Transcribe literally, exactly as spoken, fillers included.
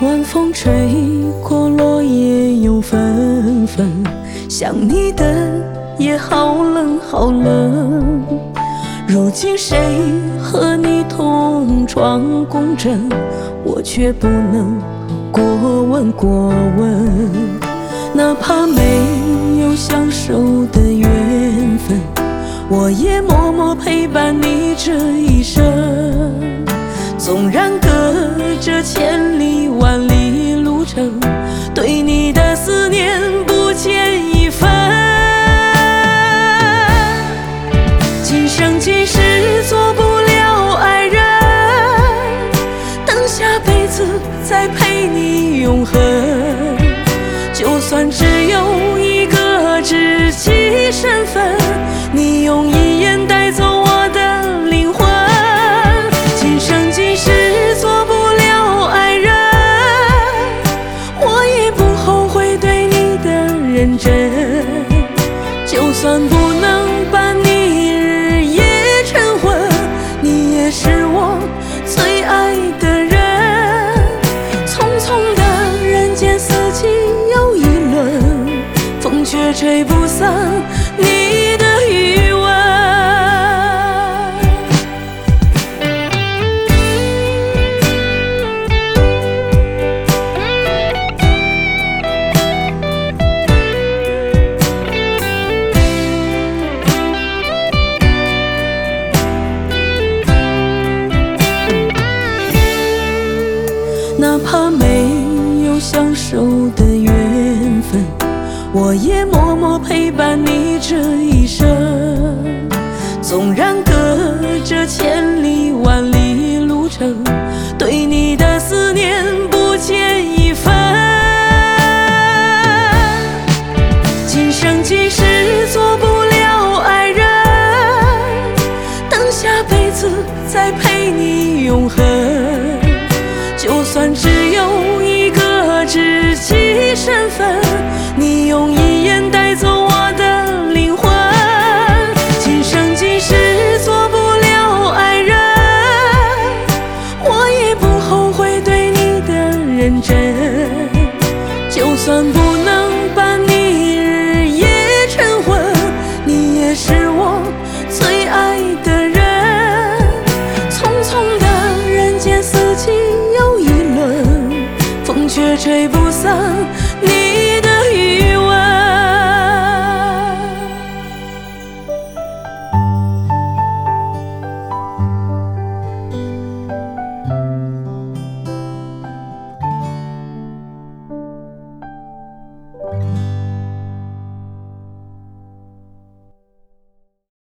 晚风吹过，落叶又纷纷，想你的夜好冷好冷。如今谁和你同床共枕，我却不能过问过问。哪怕没有相守的缘分，我也默默陪伴你这一生。纵然隔着千里万里路程，对你的思念不减一分。今生今世做不了爱人，等下辈子再陪你永恒。就算只有一个知己身份，你用一眼带走我的灵魂。今生今世做不了爱人，我也不后悔对你的认真。就算不能伴你日夜晨昏，你也是我最爱的人。匆匆的人间四季又一轮，风却吹不散你的余温。哪怕没有相守的缘分，我也默默陪伴你这一生。纵然隔着千里万里路程，对你的思念不减一分。今生今世做不了爱人，等下辈子再陪你永恒。就算只有一个知己身份，你用一眼带走我的灵魂。今生今世做不了爱人，我也不后悔对你的认真。就算不能伴你日夜晨昏，你也是我最爱的人。匆匆的人间四季又一轮，风却吹不